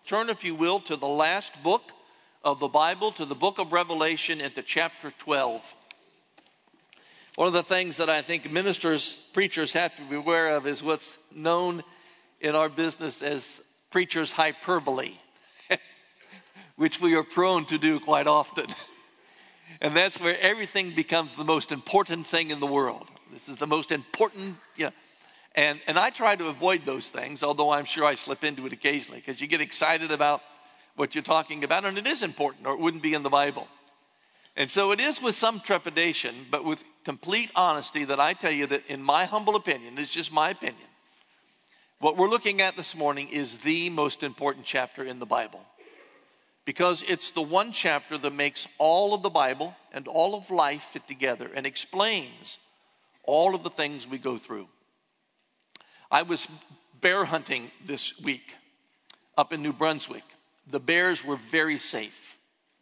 Turn, if you will, to the last book of the Bible, to the book of Revelation, into chapter 12. One of the things that I think preachers have to be aware of is what's known in our business as preacher's hyperbole, which we are prone to do quite often. And that's where everything becomes the most important thing in the world. This is the most important, And I try to avoid those things, although I'm sure I slip into it occasionally, because you get excited about what you're talking about, and it is important, or it wouldn't be in the Bible. And so it is with some trepidation, but with complete honesty, that I tell you that in my humble opinion, it's just my opinion, what we're looking at this morning is the most important chapter in the Bible. Because it's the one chapter that makes all of the Bible and all of life fit together and explains all of the things we go through. I was bear hunting this week up in New Brunswick. The bears were very safe.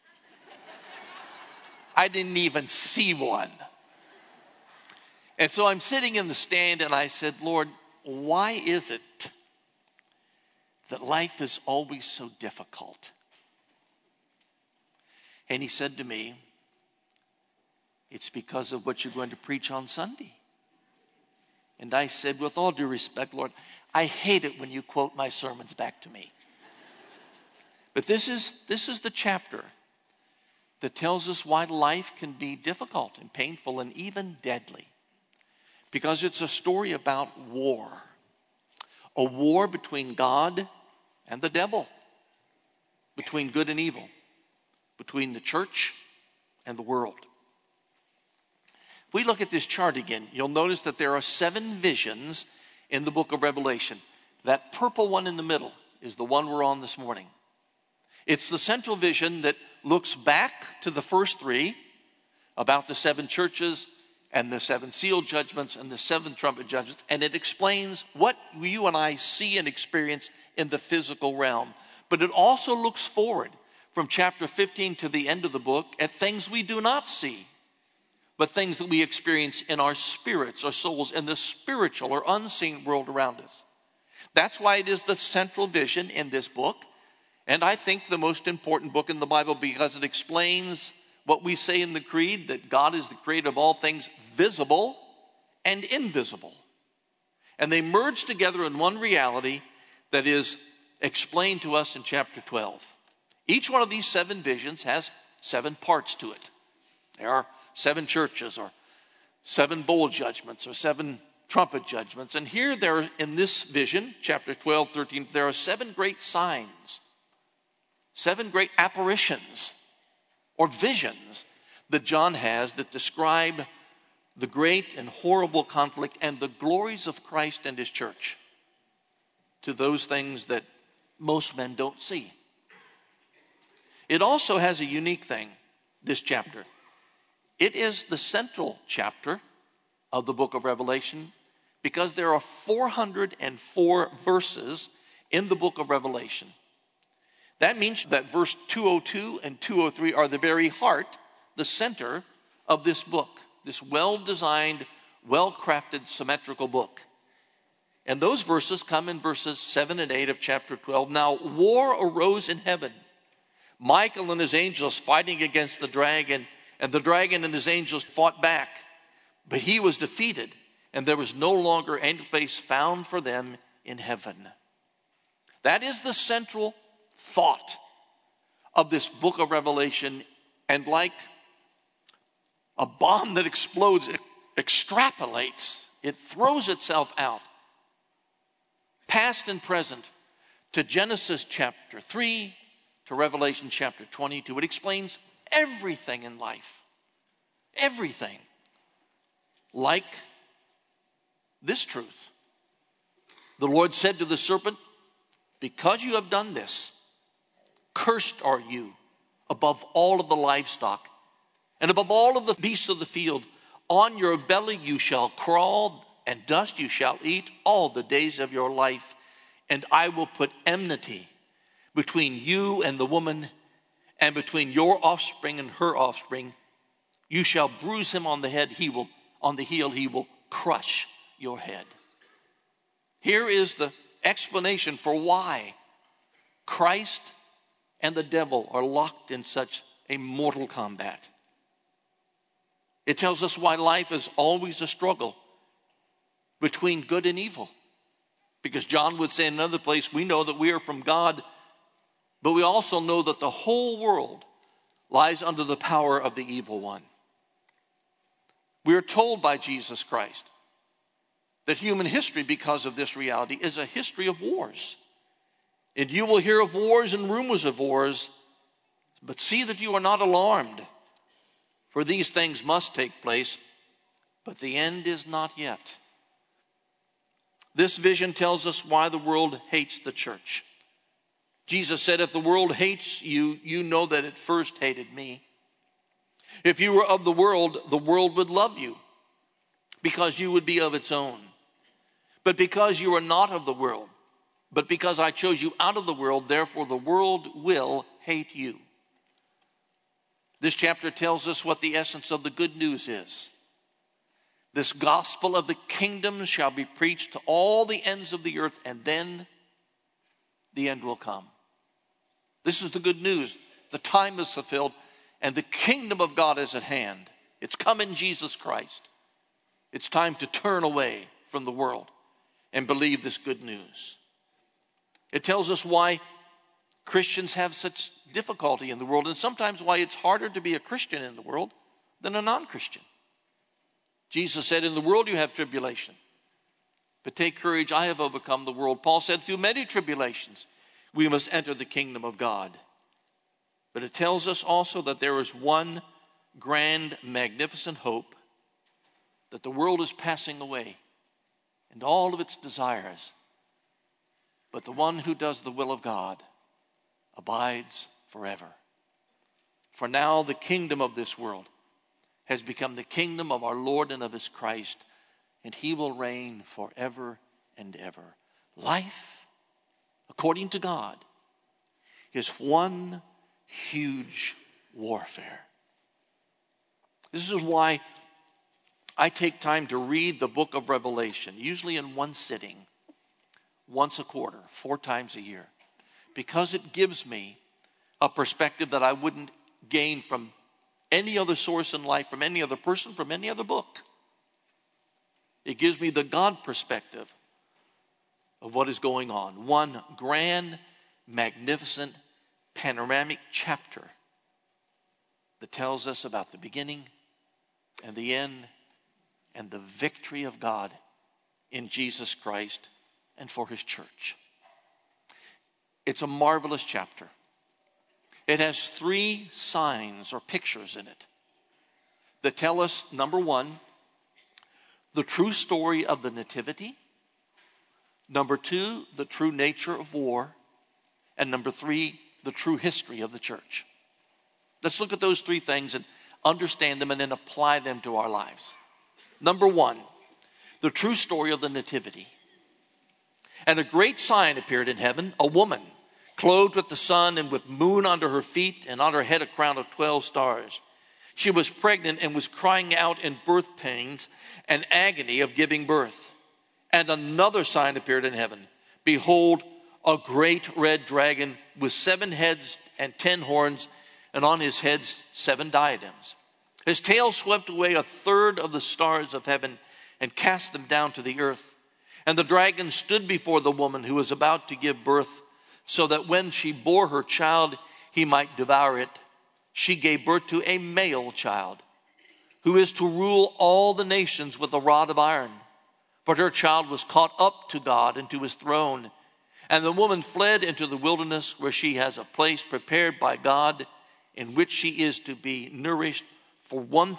I didn't even see one. And so I'm sitting in the stand and I said, Lord, why is it that life is always so difficult? And he said to me, it's because of what you're going to preach on Sunday. And I said, with all due respect, Lord, I hate it when you quote my sermons back to me. But this is the chapter that tells us why life can be difficult and painful and even deadly. Because it's a story about war. A war between God and the devil. Between good and evil. Between the church and the world. If we look at this chart again, you'll notice that there are 7 visions in the book of Revelation. That purple one in the middle is the one we're on this morning. It's the central vision that looks back to the first 3 about the 7 churches and the 7 seal judgments and the 7 trumpet judgments. And it explains what you and I see and experience in the physical realm. But it also looks forward from chapter 15 to the end of the book at things we do not see, but things that we experience in our spirits, our souls, in the spiritual or unseen world around us. That's why it is the central vision in this book, and I think the most important book in the Bible, because it explains what we say in the Creed, that God is the creator of all things visible and invisible. And they merge together in one reality that is explained to us in chapter 12. Each one of these 7 visions has 7 parts to it. There are 7 churches or 7 bowl judgments or 7 trumpet judgments. And here there, in this vision, chapter 12, 13, there are 7 great signs, 7 great apparitions or visions that John has that describe the great and horrible conflict and the glories of Christ and his church to those things that most men don't see. It also has a unique thing, this chapter. It is the central chapter of the book of Revelation because there are 404 verses in the book of Revelation. That means that verse 202 and 203 are the very heart, the center of this book, this well-designed, well-crafted, symmetrical book. And those verses come in verses 7 and 8 of chapter 12. Now, war arose in heaven. Michael and his angels fighting against the dragon, and the dragon and his angels fought back. But he was defeated, and there was no longer any place found for them in heaven. That is the central thought of this book of Revelation, and like a bomb that explodes, it extrapolates, it throws itself out, past and present, to Genesis chapter 3, to Revelation chapter 22. It explains everything in life. Everything. Like this truth. The Lord said to the serpent, because you have done this, cursed are you above all of the livestock and above all of the beasts of the field. On your belly you shall crawl, and dust you shall eat all the days of your life. And I will put enmity between you and the woman, and between your offspring and her offspring. You shall bruise him on the head, on the heel he will crush your head. Here is the explanation for why Christ and the devil are locked in such a mortal combat. It tells us why life is always a struggle between good and evil. Because John would say in another place, we know that we are from God, but we also know that the whole world lies under the power of the evil one. We are told by Jesus Christ that human history, because of this reality, is a history of wars. And you will hear of wars and rumors of wars, but see that you are not alarmed, for these things must take place, but the end is not yet. This vision tells us why the world hates the church. Jesus said, if the world hates you, you know that it first hated me. If you were of the world would love you, because you would be of its own. But because you are not of the world, but because I chose you out of the world, therefore the world will hate you. This chapter tells us what the essence of the good news is. This gospel of the kingdom shall be preached to all the ends of the earth, and then the end will come. This is the good news. The time is fulfilled, and the kingdom of God is at hand. It's come in Jesus Christ. It's time to turn away from the world and believe this good news. It tells us why Christians have such difficulty in the world, and sometimes why it's harder to be a Christian in the world than a non-Christian. Jesus said, in the world you have tribulation, but take courage, I have overcome the world. Paul said, through many tribulations we must enter the kingdom of God. But it tells us also that there is one grand, magnificent hope, that the world is passing away and all of its desires, but the one who does the will of God abides forever. For now the kingdom of this world has become the kingdom of our Lord and of his Christ, and he will reign forever and ever. Life, according to God, is one huge warfare. This is why I take time to read the book of Revelation, usually in one sitting, once a quarter, 4 times a year, because it gives me a perspective that I wouldn't gain from any other source in life, from any other person, from any other book. It gives me the God perspective of what is going on. One grand, magnificent, panoramic chapter that tells us about the beginning and the end and the victory of God in Jesus Christ and for his church. It's a marvelous chapter. It has 3 signs or pictures in it that tell us, number 1, the true story of the nativity. Number 2, the true nature of war. And number 3, the true history of the church. Let's look at those 3 things and understand them and then apply them to our lives. Number 1, the true story of the nativity. And a great sign appeared in heaven, a woman clothed with the sun and with moon under her feet, and on her head a crown of 12 stars. She was pregnant and was crying out in birth pains and agony of giving birth. And another sign appeared in heaven. Behold, a great red dragon with 7 heads and 10 horns, and on his heads 7 diadems. His tail swept away 1/3 of the stars of heaven and cast them down to the earth. And the dragon stood before the woman who was about to give birth, so that when she bore her child, he might devour it. She gave birth to a male child, who is to rule all the nations with a rod of iron. But her child was caught up to God and to his throne. And the woman fled into the wilderness, where she has a place prepared by God, in which she is to be nourished for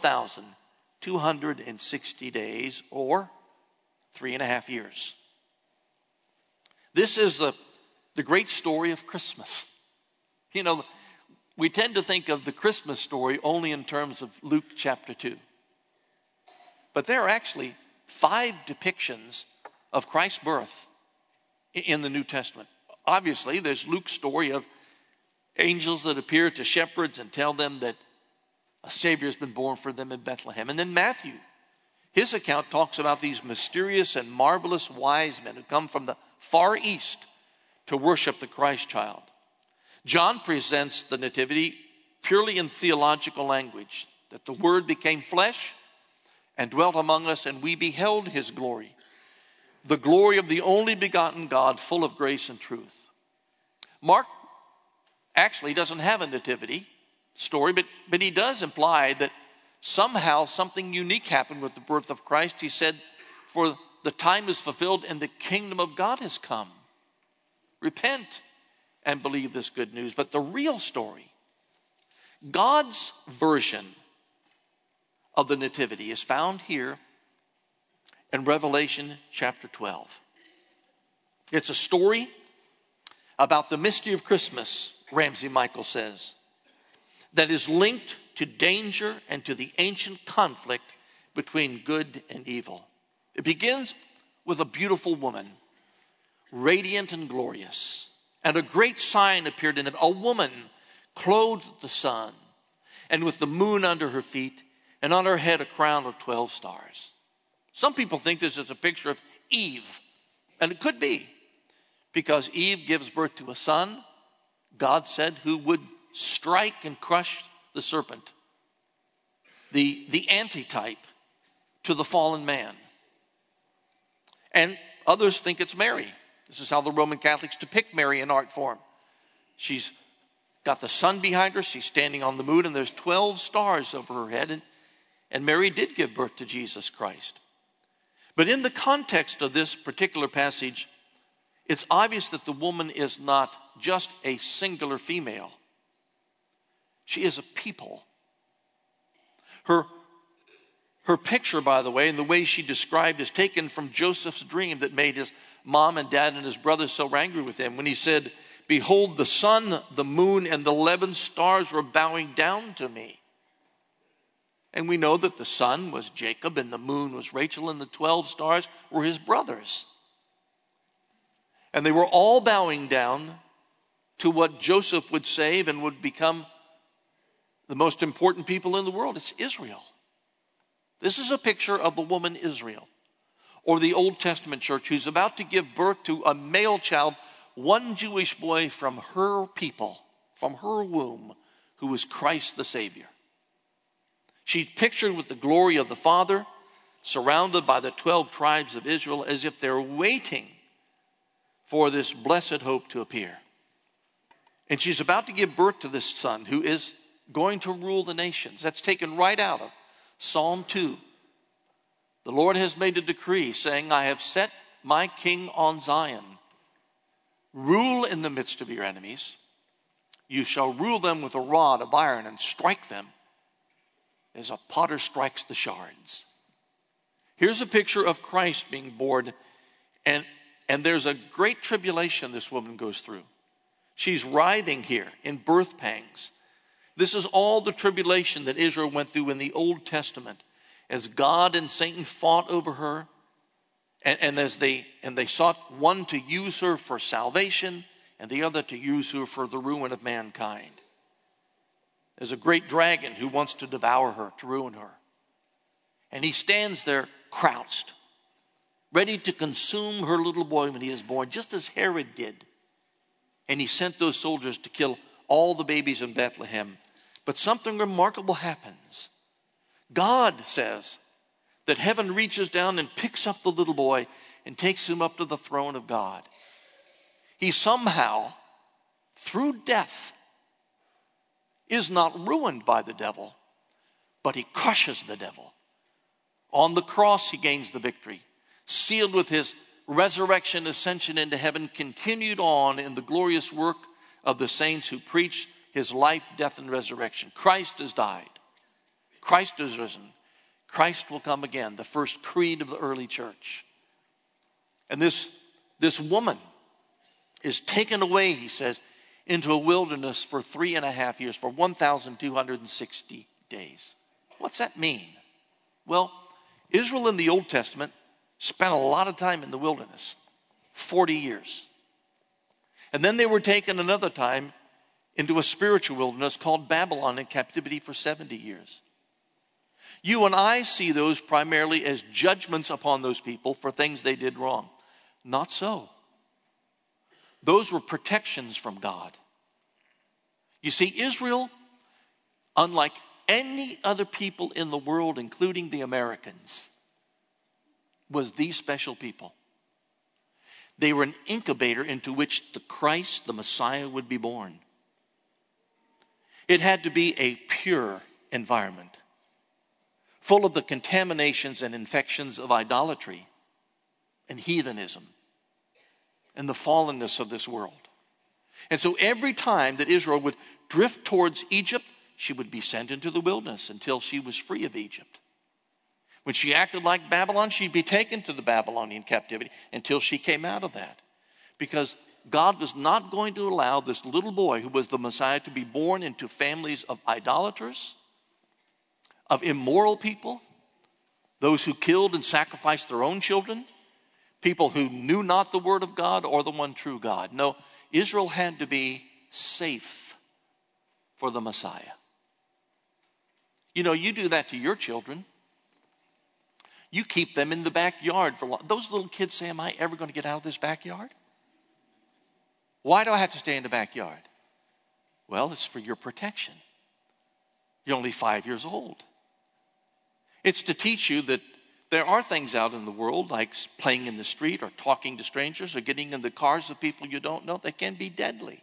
1,260 days, or 3.5 years. This is the great story of Christmas. You know, we tend to think of the Christmas story only in terms of Luke chapter 2. But there are actually 5 depictions of Christ's birth in the New Testament. Obviously, there's Luke's story of angels that appear to shepherds and tell them that a Savior has been born for them in Bethlehem. And then Matthew, his account talks about these mysterious and marvelous wise men who come from the far east to worship the Christ child. John presents the nativity purely in theological language, that the Word became flesh and dwelt among us, and we beheld his glory, the glory of the only begotten God, full of grace and truth. Mark actually doesn't have a nativity story, but he does imply that somehow something unique happened with the birth of Christ. He said, for the time is fulfilled and the kingdom of God has come. Repent and believe this good news. But the real story, God's version of the nativity, is found here in Revelation chapter 12. It's a story about the mystery of Christmas, Ramsey Michael says, that is linked to danger and to the ancient conflict between good and evil. It begins with a beautiful woman, radiant and glorious, and a great sign appeared in it, a woman clothed with the sun, and with the moon under her feet, and on her head a crown of 12 stars. Some people think this is a picture of Eve, and it could be, because Eve gives birth to a son, God said, who would strike and crush the serpent, the antitype to the fallen man. And others think it's Mary. This is how the Roman Catholics depict Mary in art form. She's got the sun behind her, she's standing on the moon, and there's 12 stars over her head, and Mary did give birth to Jesus Christ. But in the context of this particular passage, it's obvious that the woman is not just a singular female. She is a people. Her picture, by the way, and the way she described is taken from Joseph's dream that made his mom and dad and his brothers so angry with him when he said, behold, the sun, the moon, and the 11 stars were bowing down to me. And we know that the sun was Jacob and the moon was Rachel and the 12 stars were his brothers. And they were all bowing down to what Joseph would save and would become the most important people in the world. It's Israel. This is a picture of the woman Israel, or the Old Testament church, who's about to give birth to a male child, one Jewish boy from her people, from her womb, who is Christ the Savior. She's pictured with the glory of the Father, surrounded by the 12 tribes of Israel, as if they're waiting for this blessed hope to appear. And she's about to give birth to this son who is going to rule the nations. That's taken right out of Psalm 2. The Lord has made a decree saying, I have set my king on Zion. Rule in the midst of your enemies. You shall rule them with a rod of iron and strike them as a potter strikes the shards. Here's a picture of Christ being born, and there's a great tribulation this woman goes through. She's writhing here in birth pangs. This is all the tribulation that Israel went through in the Old Testament as God and Satan fought over her, and they sought one to use her for salvation and the other to use her for the ruin of mankind. There's a great dragon who wants to devour her, to ruin her. And he stands there crouched, ready to consume her little boy when he is born, just as Herod did. And he sent those soldiers to kill all the babies in Bethlehem. But something remarkable happens. God says that heaven reaches down and picks up the little boy and takes him up to the throne of God. He somehow, through death, is not ruined by the devil, but he crushes the devil. On the cross, he gains the victory, sealed with his resurrection, ascension into heaven, continued on in the glorious work of the saints who preach his life, death, and resurrection. Christ has died. Christ is risen. Christ will come again, the first creed of the early church. And this woman is taken away, he says, into a wilderness for 3.5 years, for 1,260 days. What's that mean? Well, Israel in the Old Testament spent a lot of time in the wilderness, 40 years. And then they were taken another time into a spiritual wilderness called Babylon in captivity for 70 years. You and I see those primarily as judgments upon those people for things they did wrong. Not so. Those were protections from God. You see, Israel, unlike any other people in the world, including the Americans, was the special people. They were an incubator into which the Christ, the Messiah, would be born. It had to be a pure environment, full of the contaminations and infections of idolatry and heathenism and the fallenness of this world. And so every time that Israel would drift towards Egypt, she would be sent into the wilderness until she was free of Egypt. When she acted like Babylon, she'd be taken to the Babylonian captivity until she came out of that. Because God was not going to allow this little boy who was the Messiah to be born into families of idolaters, of immoral people, those who killed and sacrificed their own children, people who knew not the word of God or the one true God. No, Israel had to be safe for the Messiah. You know, you do that to your children. You keep them in the backyard for long. Those little kids say, am I ever going to get out of this backyard? Why do I have to stay in the backyard? Well, it's for your protection. You're only 5 years old. It's to teach you that there are things out in the world, like playing in the street or talking to strangers or getting in the cars of people you don't know, that can be deadly.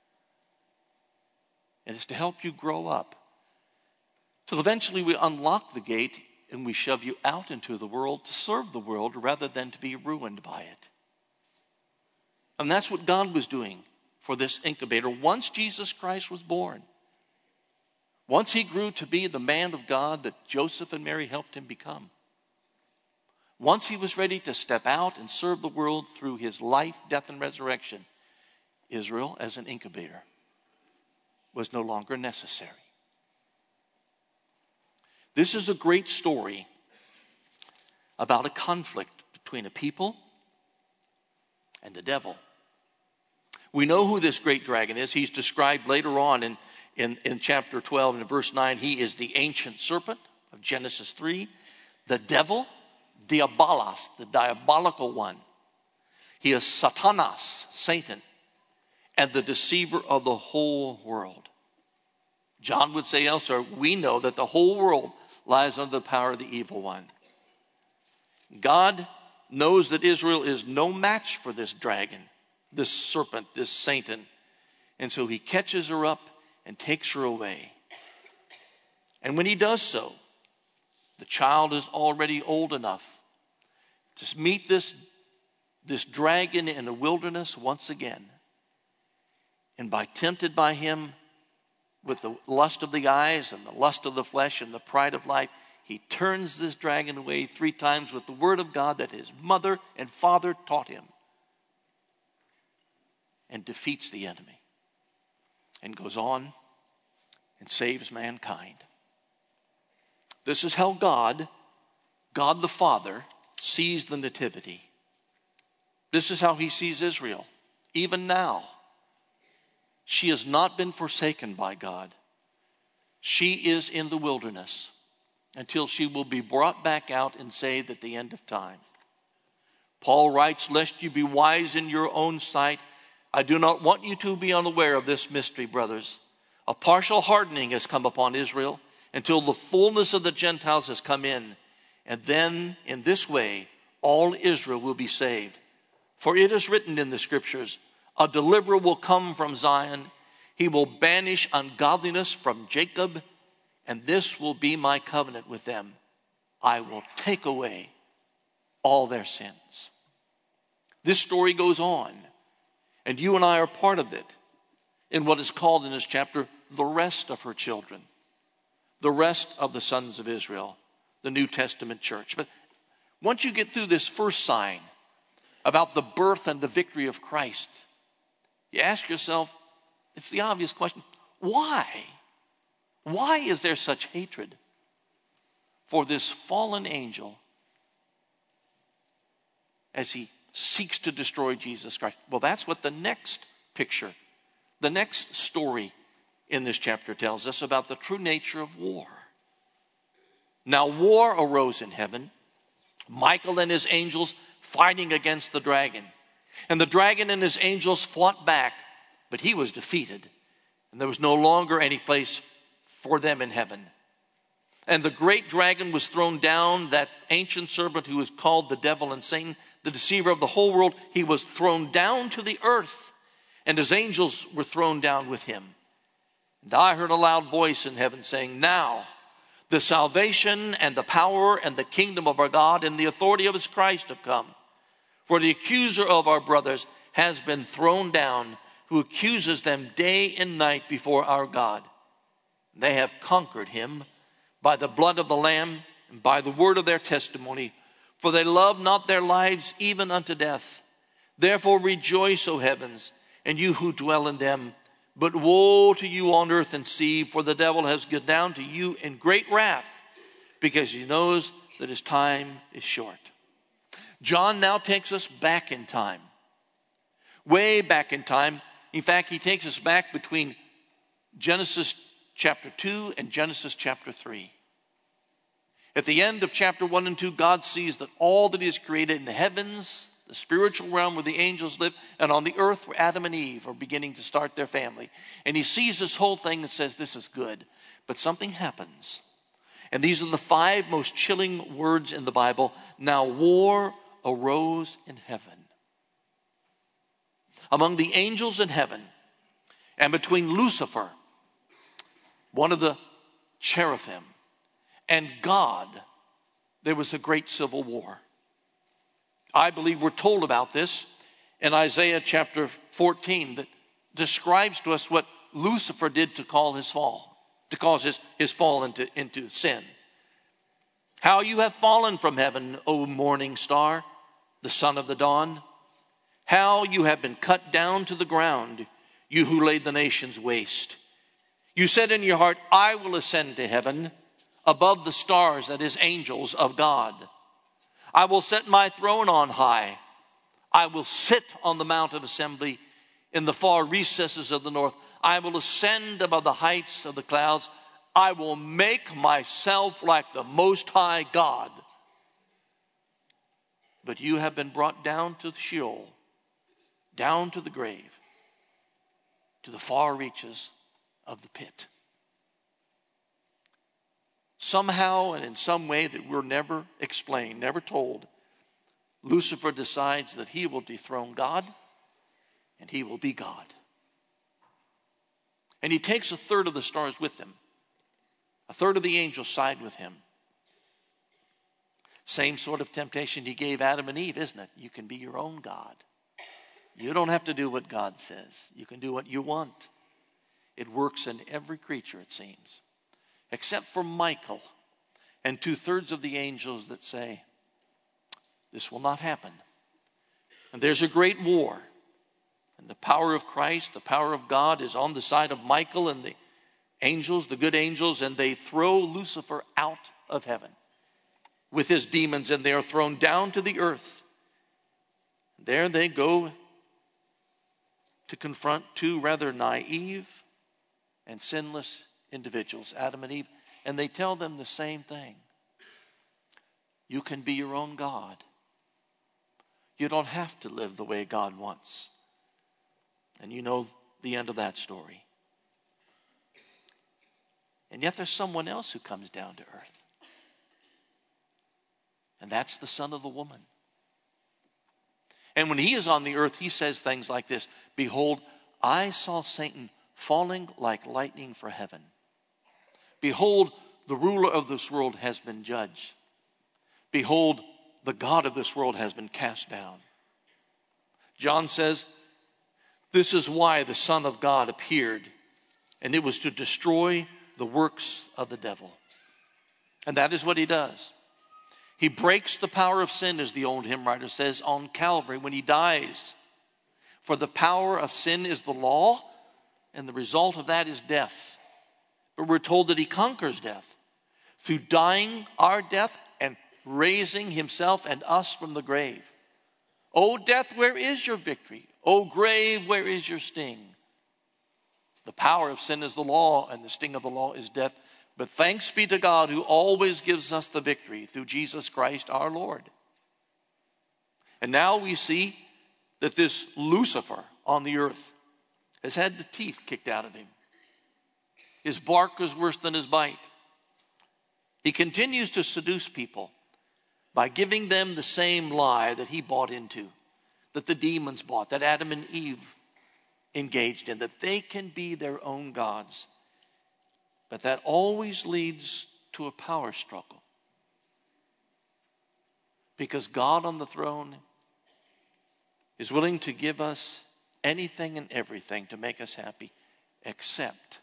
And it's to help you grow up. So eventually we unlock the gate and we shove you out into the world to serve the world rather than to be ruined by it. And that's what God was doing for this incubator once Jesus Christ was born. Once he grew to be the man of God that Joseph and Mary helped him become. Once he was ready to step out and serve the world through his life, death, and resurrection, Israel, as an incubator, was no longer necessary. This is a great story about a conflict between a people and the devil. We know who this great dragon is. He's described later on in chapter 12 and verse 9. He is the ancient serpent of Genesis 3, the devil, Diabolos, the diabolical one. He is Satanas, Satan, and the deceiver of the whole world. John would say elsewhere, we know that the whole world lies under the power of the evil one. God knows that Israel is no match for this dragon, this serpent, this Satan. And so he catches her up and takes her away. And when he does so, the child is already old enough to meet this dragon in the wilderness once again. And tempted by him with the lust of the eyes and the lust of the flesh and the pride of life, he turns this dragon away 3 times with the word of God that his mother and father taught him, and defeats the enemy and goes on and saves mankind. This is how God the Father, sees the nativity. This is how he sees Israel, even now. She has not been forsaken by God. She is in the wilderness until she will be brought back out and saved at the end of time. Paul writes, lest you be wise in your own sight, I do not want you to be unaware of this mystery, brothers. A partial hardening has come upon Israel until the fullness of the Gentiles has come in. And then in this way, all Israel will be saved. For it is written in the scriptures, a deliverer will come from Zion. He will banish ungodliness from Jacob, and this will be my covenant with them. I will take away all their sins. This story goes on, and you and I are part of it in what is called in this chapter, the rest of her children, the rest of the sons of Israel, the New Testament church. But once you get through this first sign about the birth and the victory of Christ, you ask yourself, it's the obvious question, why? Why is there such hatred for this fallen angel as he seeks to destroy Jesus Christ? Well, that's what the next picture, the next story in this chapter tells us about the true nature of war. Now, war arose in heaven, Michael and his angels fighting against the dragon. And the dragon and his angels fought back, but he was defeated. And there was no longer any place for them in heaven. And the great dragon was thrown down, that ancient serpent who is called the devil and Satan, the deceiver of the whole world. He was thrown down to the earth, and his angels were thrown down with him. And I heard a loud voice in heaven saying, now the salvation and the power and the kingdom of our God and the authority of his Christ have come. For the accuser of our brothers has been thrown down, who accuses them day and night before our God. They have conquered him by the blood of the Lamb and by the word of their testimony, for they love not their lives even unto death. Therefore rejoice, O heavens, and you who dwell in them. But woe to you on earth and sea, for the devil has gone down to you in great wrath, because he knows that his time is short. John now takes us back in time, way back in time. In fact, he takes us back between Genesis chapter 2 and Genesis chapter 3. At the end of chapter 1 and 2, God sees that all that he has created in the heavens, the spiritual realm where the angels live, and on the earth where Adam and Eve are beginning to start their family. And he sees this whole thing and says, this is good. But something happens. And these are the 5 most chilling words in the Bible. Now war arose in heaven, among the angels in heaven, and between Lucifer, one of the cherubim, and God, there was a great civil war. I believe we're told about this in Isaiah chapter 14 that describes to us what Lucifer did to cause his fall into sin. How you have fallen from heaven, O morning star, the son of the dawn. How you have been cut down to the ground, you who laid the nations waste. You said in your heart, I will ascend to heaven above the stars, that is, angels of God. I will set my throne on high. I will sit on the mount of assembly in the far recesses of the north. I will ascend above the heights of the clouds. I will make myself like the Most High God. But you have been brought down to the Sheol, down to the grave, to the far reaches of the pit. Somehow and in some way that we're never explained, never told, Lucifer decides that he will dethrone God and he will be God. And he takes a third of the stars with him. A third of the angels side with him. Same sort of temptation he gave Adam and Eve, isn't it? You can be your own God. You don't have to do what God says. You can do what you want. It works in every creature, it seems. Except for Michael and 2/3 of the angels that say, this will not happen. And there's a great war. And the power of Christ, the power of God is on the side of Michael and the angels, the good angels, and they throw Lucifer out of heaven with his demons, and they are thrown down to the earth. There they go to confront 2 rather naive and sinless individuals, Adam and Eve, and they tell them the same thing. You can be your own God. You don't have to live the way God wants. And you know the end of that story. And yet there's someone else who comes down to earth. And that's the son of the woman. And when he is on the earth, he says things like this: behold, I saw Satan falling like lightning from heaven. Behold, the ruler of this world has been judged. Behold, the God of this world has been cast down. John says, this is why the Son of God appeared, and it was to destroy the works of the devil. And that is what he does. He breaks the power of sin, as the old hymn writer says, on Calvary when he dies. For the power of sin is the law, and the result of that is death. But we're told that he conquers death through dying our death and raising himself and us from the grave. O death, where is your victory? O grave, where is your sting? The power of sin is the law, and the sting of the law is death. But thanks be to God who always gives us the victory through Jesus Christ our Lord. And now we see that this Lucifer on the earth has had the teeth kicked out of him. His bark is worse than his bite. He continues to seduce people by giving them the same lie that he bought into, that the demons bought, that Adam and Eve engaged in, that they can be their own gods. But that always leads to a power struggle. Because God on the throne is willing to give us anything and everything to make us happy, except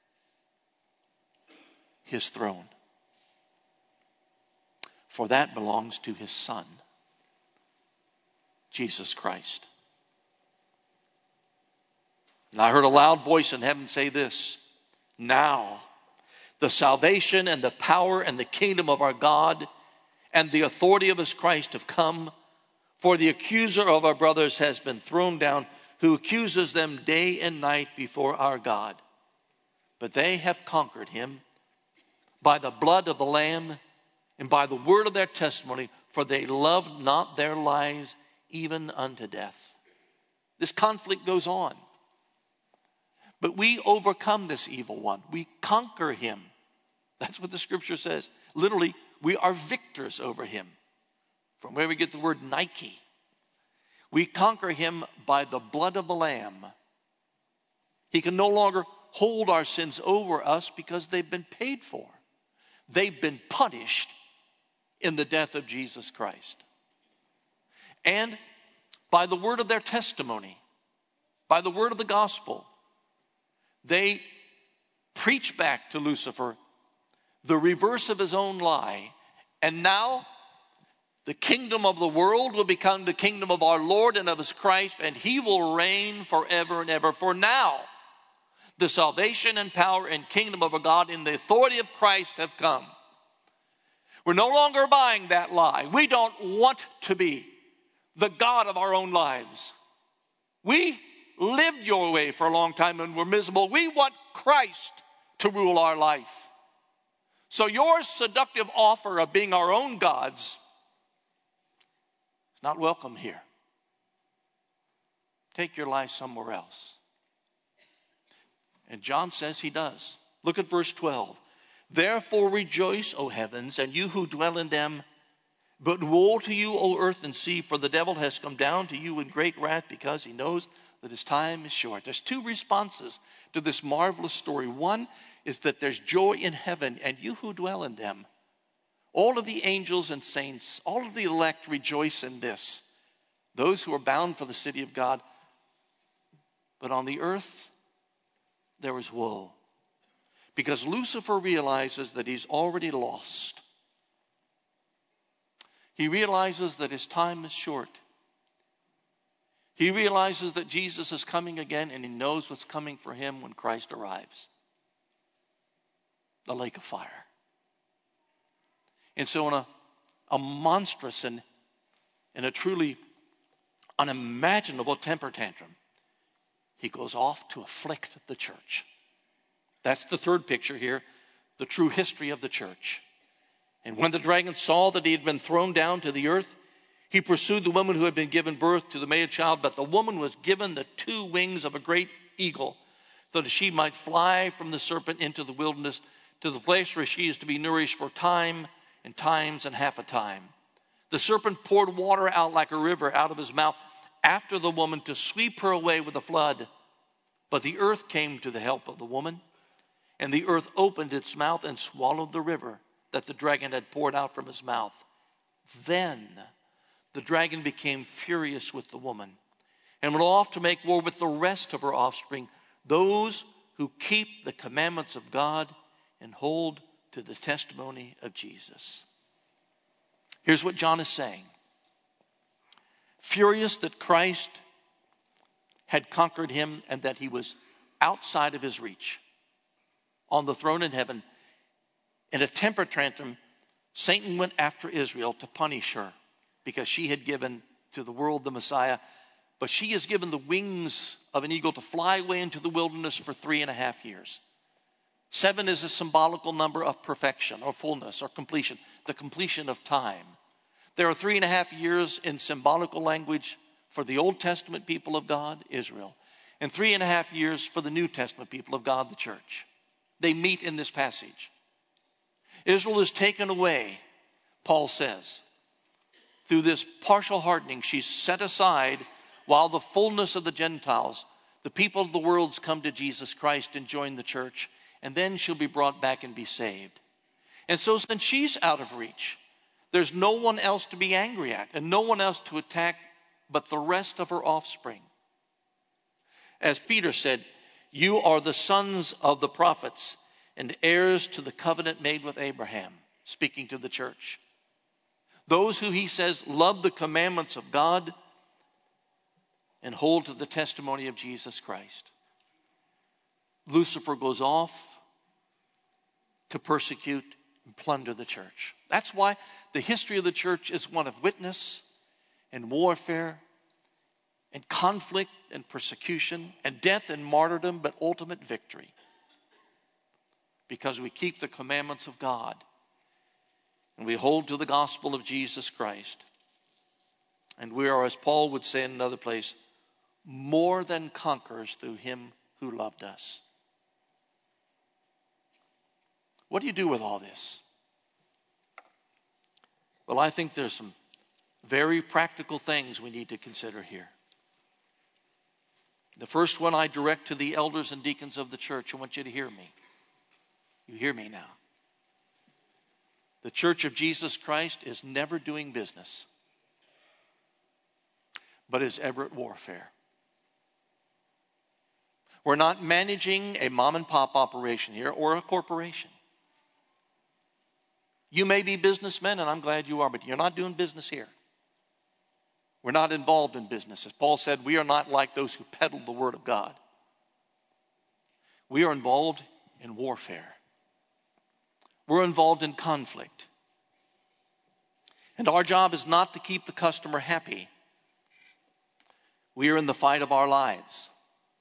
his throne. For that belongs to his Son, Jesus Christ. And I heard a loud voice in heaven say this: now the salvation and the power and the kingdom of our God and the authority of his Christ have come, for the accuser of our brothers has been thrown down, who accuses them day and night before our God. But they have conquered him by the blood of the Lamb and by the word of their testimony, for they loved not their lives even unto death. This conflict goes on. But we overcome this evil one. We conquer him. That's what the scripture says. Literally, we are victors over him. From where we get the word Nike. We conquer him by the blood of the Lamb. He can no longer hold our sins over us because they've been paid for. They've been punished in the death of Jesus Christ. And by the word of their testimony, by the word of the gospel, they preach back to Lucifer the reverse of his own lie. And now the kingdom of the world will become the kingdom of our Lord and of his Christ, and he will reign forever and ever. For now, the salvation and power and kingdom of our God and the authority of Christ have come. We're no longer buying that lie. We don't want to be the God of our own lives. We lived your way for a long time and were miserable. We want Christ to rule our life. So your seductive offer of being our own gods is not welcome here. Take your life somewhere else. And John says he does. Look at verse 12. Therefore rejoice, O heavens, and you who dwell in them. But woe to you, O earth and sea, for the devil has come down to you in great wrath, because he knows that his time is short. There's two responses to this marvelous story. One is that there's joy in heaven, and you who dwell in them. All of the angels and saints, all of the elect rejoice in this. Those who are bound for the city of God. But on the earth, there is woe. Because Lucifer realizes that he's already lost. He realizes that his time is short. He realizes that Jesus is coming again, and he knows what's coming for him when Christ arrives. The lake of fire. And so in a monstrous and a truly unimaginable temper tantrum, he goes off to afflict the church. That's the third picture here, the true history of the church. And when the dragon saw that he had been thrown down to the earth, he pursued the woman who had been given birth to the male child. But the woman was given the two wings of a great eagle, so that she might fly from the serpent into the wilderness, to the place where she is to be nourished for time and times and half a time. The serpent poured water out like a river out of his mouth after the woman to sweep her away with a flood. But the earth came to the help of the woman, and the earth opened its mouth and swallowed the river that the dragon had poured out from his mouth. Then the dragon became furious with the woman and went off to make war with the rest of her offspring, those who keep the commandments of God and hold to the testimony of Jesus. Here's what John is saying. Furious that Christ had conquered him and that he was outside of his reach, on the throne in heaven, in a temper tantrum, Satan went after Israel to punish her because she had given to the world the Messiah. But she is given the wings of an eagle to fly away into the wilderness for 3.5 years. 7 is a symbolical number of perfection or fullness or completion, the completion of time. There are 3.5 years in symbolical language for the Old Testament people of God, Israel, and 3.5 years for the New Testament people of God, the church. They meet in this passage. Israel is taken away, Paul says. Through this partial hardening, she's set aside while the fullness of the Gentiles, the people of the world, come to Jesus Christ and join the church. And then she'll be brought back and be saved. And so since she's out of reach, there's no one else to be angry at and no one else to attack but the rest of her offspring. As Peter said, you are the sons of the prophets and heirs to the covenant made with Abraham, speaking to the church. Those who, he says, love the commandments of God and hold to the testimony of Jesus Christ. Lucifer goes off to persecute and plunder the church. That's why the history of the church is one of witness and warfare and conflict and persecution and death and martyrdom, but ultimate victory. Because we keep the commandments of God and we hold to the gospel of Jesus Christ. And we are, as Paul would say in another place, more than conquerors through him who loved us. What do you do with all this? Well, I think there's some very practical things we need to consider here. The first one I direct to the elders and deacons of the church. I want you to hear me. You hear me now. The Church of Jesus Christ is never doing business, but is ever at warfare. We're not managing a mom and pop operation here or a corporation. You may be businessmen, and I'm glad you are, but you're not doing business here. We're not involved in business. As Paul said, we are not like those who peddle the word of God. We are involved in warfare. We're involved in conflict. And our job is not to keep the customer happy. We are in the fight of our lives.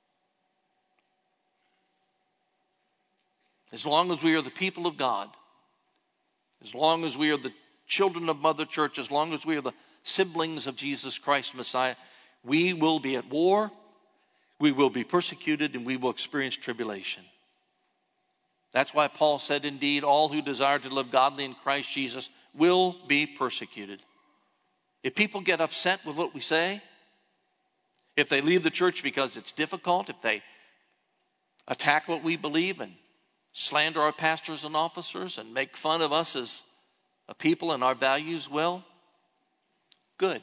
As long as we are the people of God, as long as we are the children of Mother Church, as long as we are the siblings of Jesus Christ Messiah, we will be at war, we will be persecuted, and we will experience tribulation. That's why Paul said, indeed, all who desire to live godly in Christ Jesus will be persecuted. If people get upset with what we say, if they leave the church because it's difficult, if they attack what we believe and slander our pastors and officers and make fun of us as a people and our values, well, good.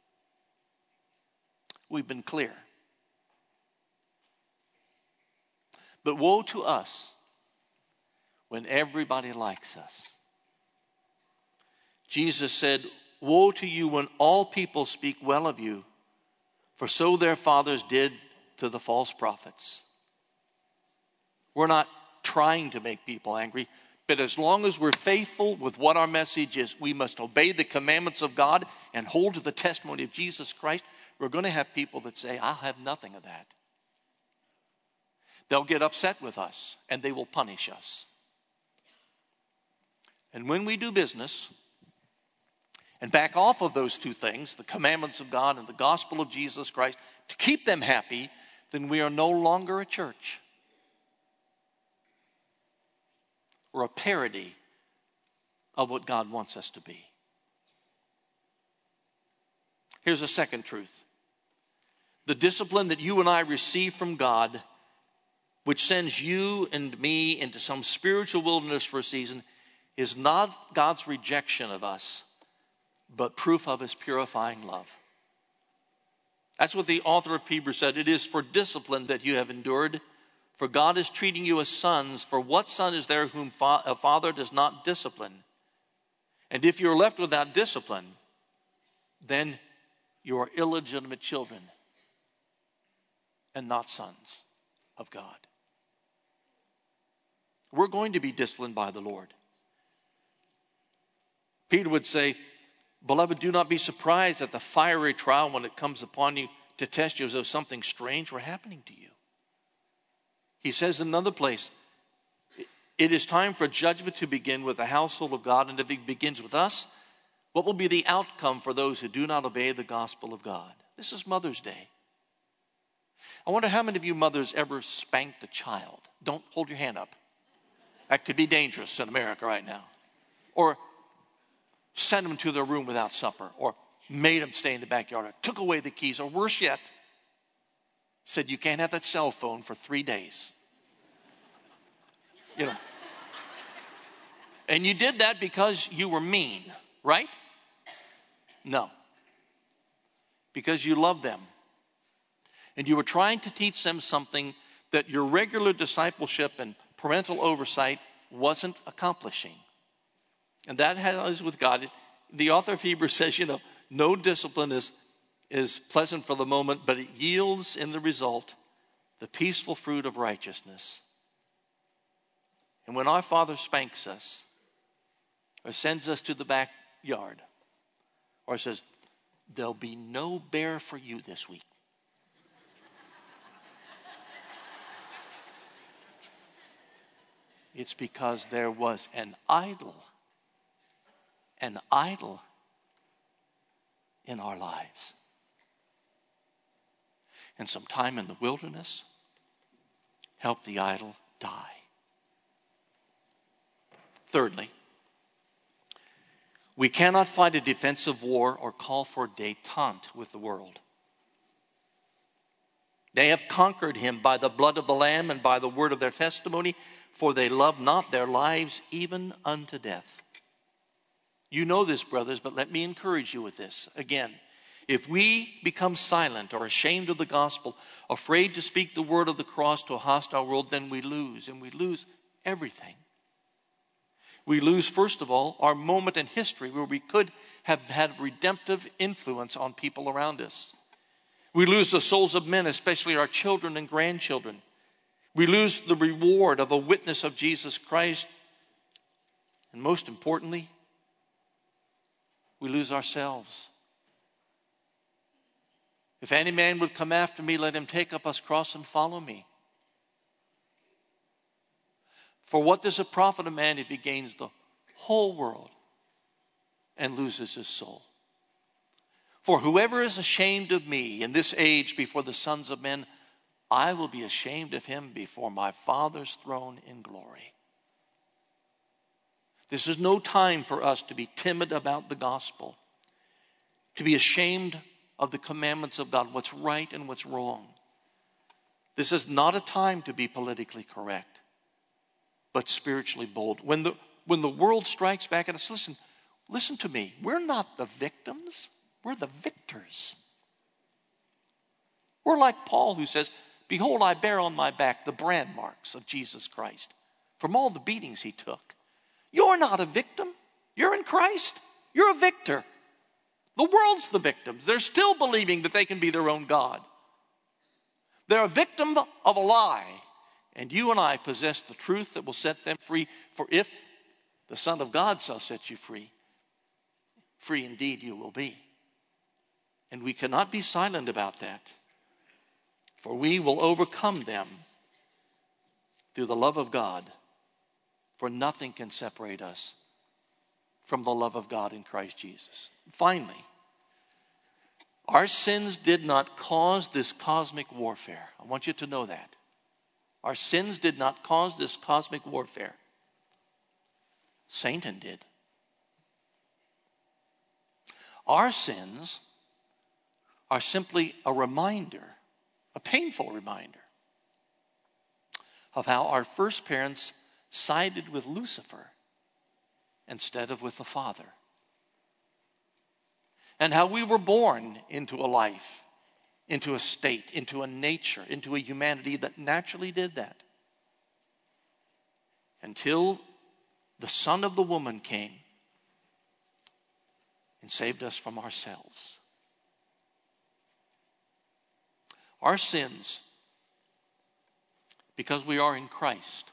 We've been clear. But woe to us when everybody likes us. Jesus said, woe to you when all people speak well of you, for so their fathers did to the false prophets. We're not trying to make people angry, but as long as we're faithful with what our message is, we must obey the commandments of God and hold to the testimony of Jesus Christ. We're going to have people that say, I'll have nothing of that. They'll get upset with us and they will punish us. And when we do business and back off of those two things, the commandments of God and the gospel of Jesus Christ, to keep them happy, then we are no longer a church. We're a parody of what God wants us to be. Here's a second truth. The discipline that you and I receive from God, which sends you and me into some spiritual wilderness for a season, is not God's rejection of us, but proof of his purifying love. That's what the author of Hebrews said. It is for discipline that you have endured, for God is treating you as sons. For what son is there whom a father does not discipline? And if you're left without discipline, then you are illegitimate children and not sons of God. We're going to be disciplined by the Lord. Peter would say, beloved, do not be surprised at the fiery trial when it comes upon you to test you as though something strange were happening to you. He says in another place, it is time for judgment to begin with the household of God, and if it begins with us, what will be the outcome for those who do not obey the gospel of God? This is Mother's Day. I wonder how many of you mothers ever spanked a child? Don't hold your hand up. That could be dangerous in America right now. Or sent them to their room without supper. Or made them stay in the backyard. Or took away the keys. Or worse yet, said you can't have that cell phone for 3 days. You know. And you did that because you were mean, right? No. Because you loved them. And you were trying to teach them something that your regular discipleship and parental oversight wasn't accomplishing. And that has with God. The author of Hebrews says, no discipline is pleasant for the moment, but it yields in the result the peaceful fruit of righteousness. And when our Father spanks us, or sends us to the backyard, or says, there'll be no bear for you this week. It's because there was an idol in our lives. And some time in the wilderness helped the idol die. Thirdly, we cannot fight a defensive war or call for détente with the world. They have conquered him by the blood of the Lamb and by the word of their testimony, for they love not their lives even unto death. You know this, brothers, but let me encourage you with this. Again, if we become silent or ashamed of the gospel, afraid to speak the word of the cross to a hostile world, then we lose, and we lose everything. We lose, first of all, our moment in history where we could have had redemptive influence on people around us. We lose the souls of men, especially our children and grandchildren. We lose the reward of a witness of Jesus Christ. And most importantly, we lose ourselves. If any man would come after me, let him take up his cross and follow me. For what does it profit a man if he gains the whole world and loses his soul? For whoever is ashamed of me in this age before the sons of men, I will be ashamed of him before my Father's throne in glory. This is no time for us to be timid about the gospel, to be ashamed of the commandments of God, what's right and what's wrong. This is not a time to be politically correct, but spiritually bold. When the world strikes back at us, listen to me. We're not the victims. We're the victors. We're like Paul who says, behold, I bear on my back the brand marks of Jesus Christ from all the beatings he took. You're not a victim. You're in Christ. You're a victor. The world's the victims. They're still believing that they can be their own God. They're a victim of a lie. And you and I possess the truth that will set them free. For if the Son of God shall set you free, free indeed you will be. And we cannot be silent about that. For we will overcome them through the love of God. For nothing can separate us from the love of God in Christ Jesus. Finally, our sins did not cause this cosmic warfare. I want you to know that. Our sins did not cause this cosmic warfare. Satan did. Our sins are simply a reminder, a painful reminder, of how our first parents sided with Lucifer instead of with the Father. And how we were born into a life, into a state, into a nature, into a humanity that naturally did that. Until the Son of the woman came and saved us from ourselves. Our sins, because we are in Christ,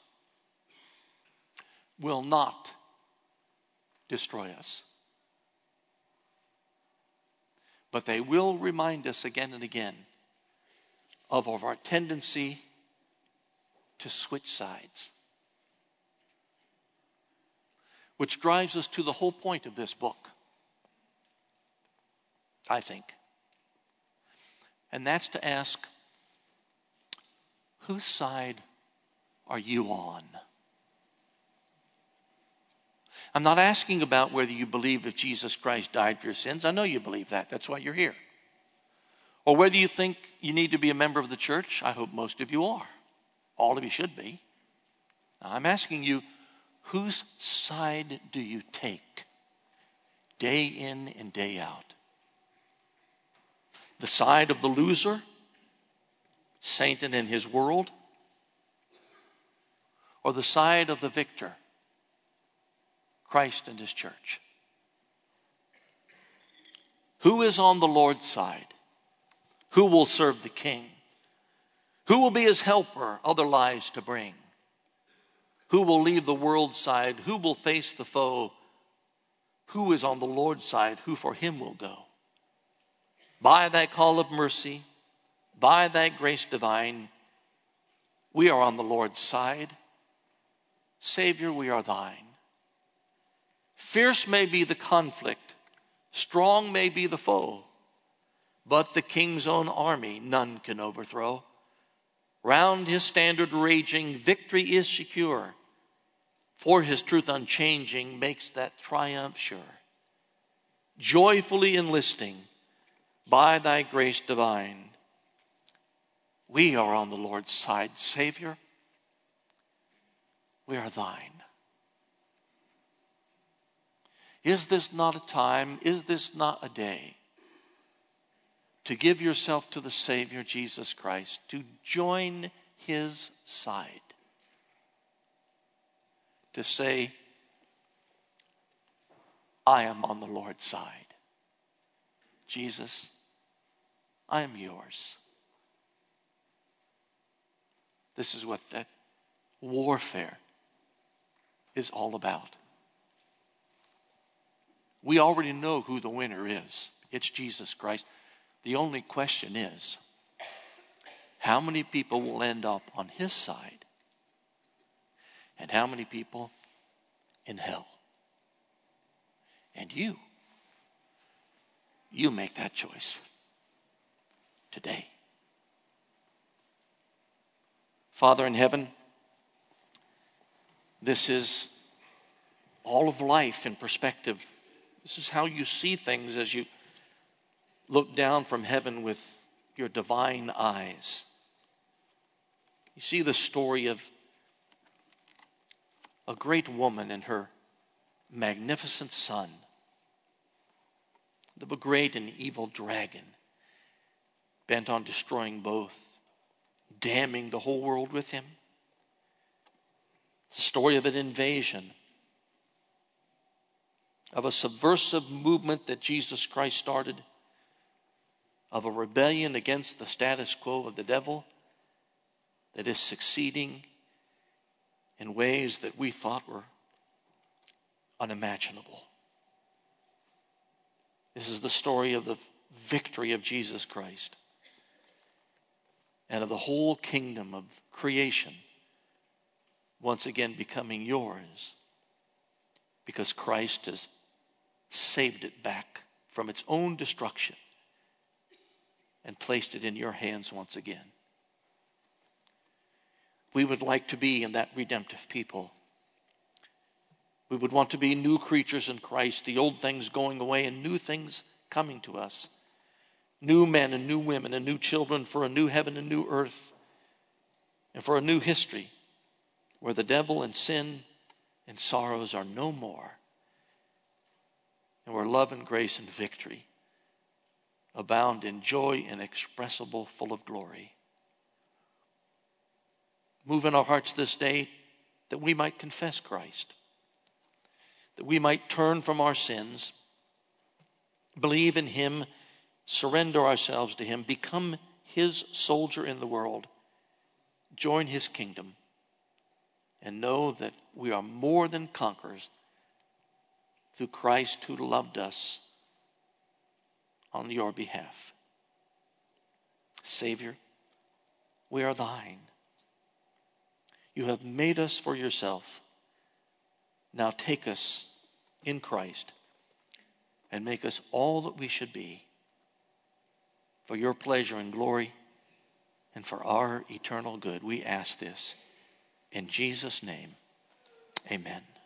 will not destroy us. But they will remind us again and again of our tendency to switch sides. Which drives us to the whole point of this book, I think. And that's to ask, whose side are you on? I'm not asking about whether you believe that Jesus Christ died for your sins. I know you believe that. That's why you're here. Or whether you think you need to be a member of the church. I hope most of you are. All of you should be. Now, I'm asking you, whose side do you take day in and day out? The side of the loser, Satan and his world? Or the side of the victor, Christ and his church? Who is on the Lord's side? Who will serve the King? Who will be his helper, other lives to bring? Who will leave the world's side? Who will face the foe? Who is on the Lord's side? Who for him will go? By thy call of mercy, by thy grace divine, we are on the Lord's side. Savior, we are thine. Fierce may be the conflict, strong may be the foe, but the King's own army none can overthrow. Round his standard raging, victory is secure, for his truth unchanging makes that triumph sure. Joyfully enlisting by thy grace divine, we are on the Lord's side. Savior, we are thine. Is this not a time, is this not a day to give yourself to the Savior Jesus Christ, to join his side, to say, I am on the Lord's side. Jesus, I am yours. This is what that warfare is all about. We already know who the winner is. It's Jesus Christ. The only question is, how many people will end up on his side? And how many people in hell? And you make that choice today. Father in heaven, this is all of life in perspective. This is how you see things as you look down from heaven with your divine eyes. You see the story of a great woman and her magnificent son, of a great and evil dragon bent on destroying both, damning the whole world with him. It's the story of an invasion, of a subversive movement that Jesus Christ started, of a rebellion against the status quo of the devil that is succeeding in ways that we thought were unimaginable. This is the story of the victory of Jesus Christ and of the whole kingdom of creation once again becoming yours because Christ has saved it back from its own destruction and placed it in your hands once again. We would like to be in that redemptive people. We would want to be new creatures in Christ, the old things going away and new things coming to us. New men and new women and new children for a new heaven and new earth and for a new history where the devil and sin and sorrows are no more and where love and grace and victory abound in joy inexpressible, full of glory. Move in our hearts this day that we might confess Christ, that we might turn from our sins, believe in him, surrender ourselves to him, become his soldier in the world, join his kingdom, and know that we are more than conquerors through Christ who loved us on your behalf. Savior, we are thine. You have made us for yourself. Now take us in Christ and make us all that we should be for your pleasure and glory and for our eternal good. We ask this in Jesus' name. Amen.